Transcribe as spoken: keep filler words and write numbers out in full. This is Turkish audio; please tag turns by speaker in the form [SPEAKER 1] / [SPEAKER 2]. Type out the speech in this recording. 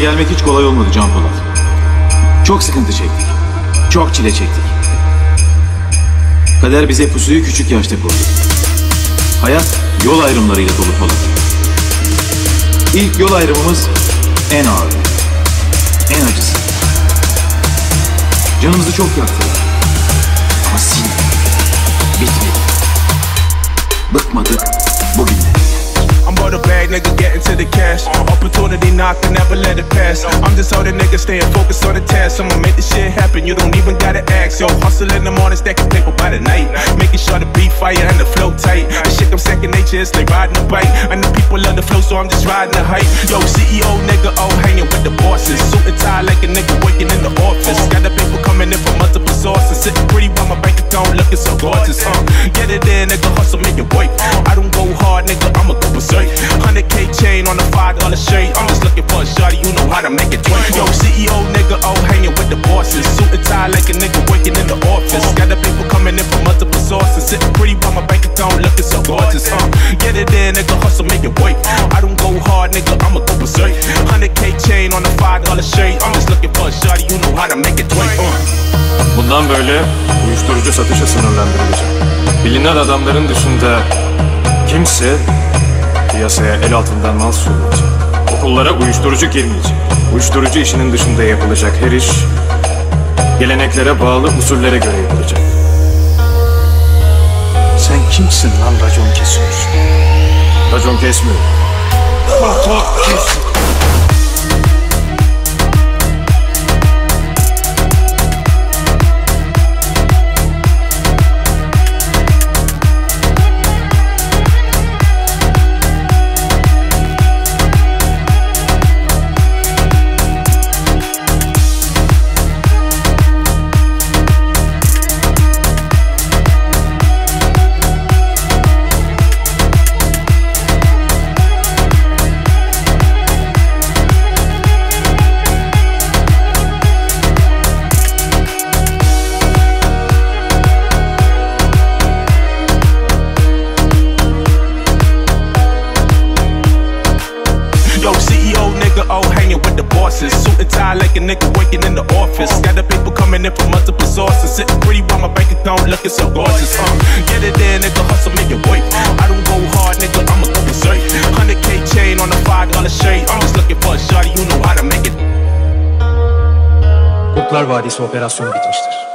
[SPEAKER 1] gelmek hiç kolay olmadı Can Polat. Çok sıkıntı çektik. Çok çile çektik. Kader bize pusuyu küçük yaşta kurdu. Hayat yol ayrımlarıyla dolu Polat. İlk yol ayrımımız en ağır, en acısı. Canımızı çok yaktı. Ama sinmedi, bitmedi. Bıkmadık bugün de.
[SPEAKER 2] I'm on the bag, nigga, getting to the cash. Opportunity knocking, never let it pass. I'm just all the nigga staying focused on the task. I'ma make this shit happen, you don't even gotta ask. Yo, hustle in the morning, stacking paper by the night. Making sure the beat fire and the flow tight. This shit come second nature, it's like riding a bike. And the people love the flow, so I'm just riding the hype. Yo, C E O nigga, oh, hanging with the bosses. Suit and tie like a nigga working in the office. Got the paper coming in from multiple sources. Sitting pretty while my bank account looking so gorgeous. Uh, get it in, nigga, hustle, make it work. I don't go hard, nigga, I'ma go berserk. one hundred K chain on a five dollar shirt. I'm just looking for a shawty, you know how to make it twerk. Yo, C E O nigga, oh, hanging with the bosses. Suit and tie like a nigga working in the office. Got the people coming in from multiple sources. Sitting pretty while my bank account looking so gorgeous. Uh, get it in, nigga, hustle, make it work. I don't go hard, nigga, I'ma go berserk. one hundred K chain on a five dollar shirt. I'm just looking for a shawty, you know how to make it twerk. Uh.
[SPEAKER 3] Bundan böyle uyuşturucu satışa sınırlandırılacak. Bilinen adamların dışında kimse piyasaya el altından mal sürmeyecek. Okullara uyuşturucu girmeyecek. Uyuşturucu işinin dışında yapılacak her iş geleneklere bağlı usullere göre yapılacak.
[SPEAKER 4] Sen kimsin lan racon kesiyorsun?
[SPEAKER 3] Racon kesmiyor.
[SPEAKER 4] Bak kes.
[SPEAKER 2] Oh, hanging with the bosses. Suit and tie like a nigga working in the office. Got the people coming in from multiple sources. Sitting pretty while my bank account looking so gorgeous. Uh, get it in, nigga, hustle, make it work. I don't go hard, nigga, I'ma go berserk. one hundred K chain on a five dollar shirt. I'm just looking for a shawty, you know how to make it.
[SPEAKER 4] Kurtlar Vadisi operasyonu bitmiştir.